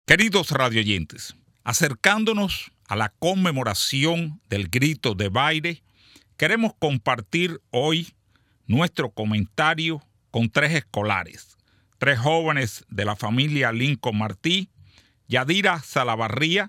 Queridos radioyentes, acercándonos a la conmemoración del Grito de Baile, queremos compartir hoy nuestro comentario con tres escolares, tres jóvenes de la familia Lincoln Martí, Yadira Salavarría,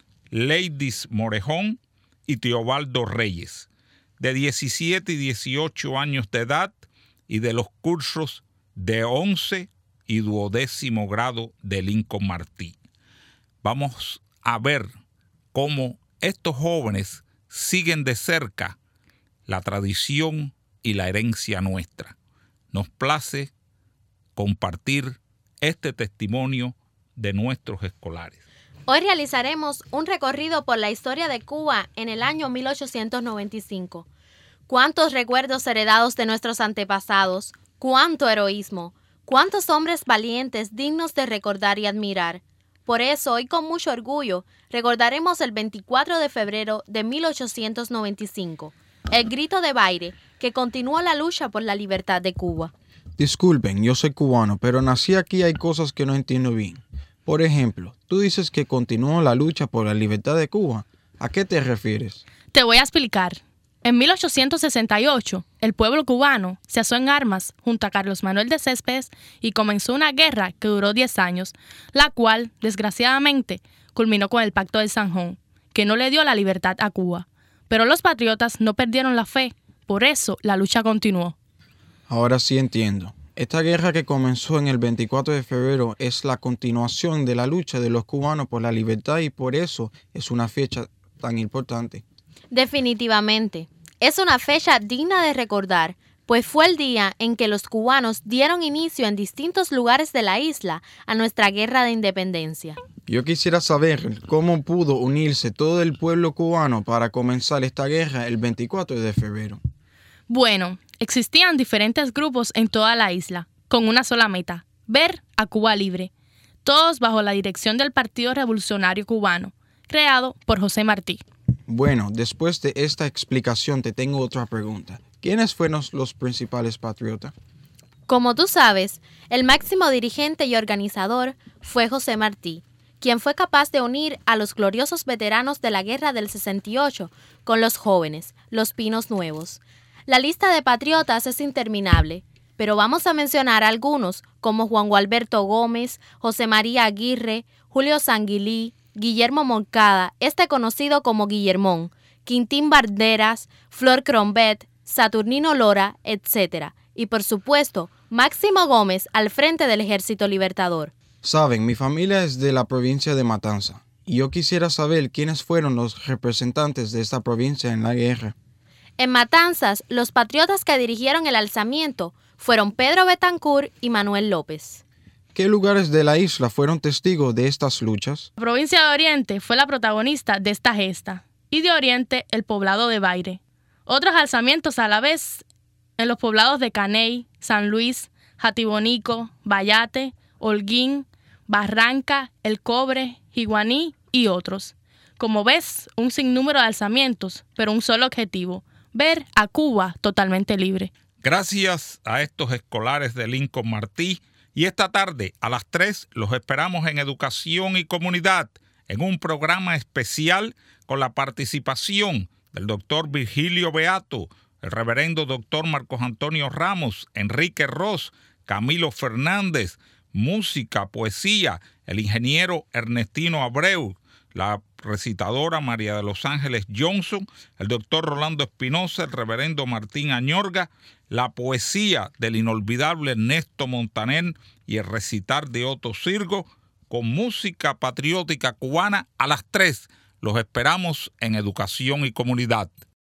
Leidis Morejón y Teobaldo Reyes, de 17 y 18 años de edad y de los cursos de 11 y 12º grado de Lincoln Martí. Vamos a ver cómo estos jóvenes siguen de cerca la tradición y la herencia nuestra. Nos place compartir este testimonio de nuestros escolares. Hoy realizaremos un recorrido por la historia de Cuba en el año 1895. Cuántos recuerdos heredados de nuestros antepasados, cuánto heroísmo, cuántos hombres valientes dignos de recordar y admirar. Por eso, hoy con mucho orgullo, recordaremos el 24 de febrero de 1895, el Grito de Baile, que continuó la lucha por la libertad de Cuba. Disculpen, yo soy cubano, pero nací aquí y hay cosas que no entiendo bien. Por ejemplo, tú dices que continuó la lucha por la libertad de Cuba. ¿A qué te refieres? Te voy a explicar. En 1868, el pueblo cubano se alzó en armas junto a Carlos Manuel de Céspedes y comenzó una guerra que duró 10 años, la cual, desgraciadamente, culminó con el Pacto de Sanjón, que no le dio la libertad a Cuba. Pero los patriotas no perdieron la fe, por eso la lucha continuó. Ahora sí entiendo. Esta guerra que comenzó en el 24 de febrero es la continuación de la lucha de los cubanos por la libertad y por eso es una fecha tan importante. Definitivamente. Es una fecha digna de recordar, pues fue el día en que los cubanos dieron inicio en distintos lugares de la isla a nuestra guerra de independencia. Yo quisiera saber cómo pudo unirse todo el pueblo cubano para comenzar esta guerra el 24 de febrero. Bueno, existían diferentes grupos en toda la isla, con una sola meta, ver a Cuba libre, todos bajo la dirección del Partido Revolucionario Cubano, creado por José Martí. Bueno, después de esta explicación te tengo otra pregunta. ¿Quiénes fueron los principales patriotas? Como tú sabes, el máximo dirigente y organizador fue José Martí, quien fue capaz de unir a los gloriosos veteranos de la Guerra del 68 con los jóvenes, los pinos nuevos. La lista de patriotas es interminable, pero vamos a mencionar algunos como Juan Gualberto Gómez, José María Aguirre, Julio Sanguilí, Guillermo Moncada, conocido como Guillermón, Quintín Banderas, Flor Crombet, Saturnino Lora, etc. Y por supuesto, Máximo Gómez al frente del Ejército Libertador. Saben, mi familia es de la provincia de Matanza, y yo quisiera saber quiénes fueron los representantes de esta provincia en la guerra. En Matanzas, los patriotas que dirigieron el alzamiento fueron Pedro Betancur y Manuel López. ¿Qué lugares de la isla fueron testigos de estas luchas? La provincia de Oriente fue la protagonista de esta gesta, y de Oriente el poblado de Baire. Otros alzamientos a la vez en los poblados de Caney, San Luis, Jatibonico, Bayate, Holguín, Barranca, El Cobre, Jiguaní y otros. Como ves, un sinnúmero de alzamientos, pero un solo objetivo: ver a Cuba totalmente libre. Gracias a estos escolares de Lincoln Martí, y esta tarde a las 3 los esperamos en Educación y Comunidad, en un programa especial con la participación del doctor Virgilio Beato, el reverendo doctor Marcos Antonio Ramos, Enrique Ross, Camilo Fernández, música, poesía, el ingeniero Ernestino Abreu, la recitadora María de los Ángeles Johnson, el doctor Rolando Espinosa, el reverendo Martín Añorga, la poesía del inolvidable Ernesto Montaner y el recitar de Otto Sirgo, con música patriótica cubana a las 3. Los esperamos en Educación y Comunidad.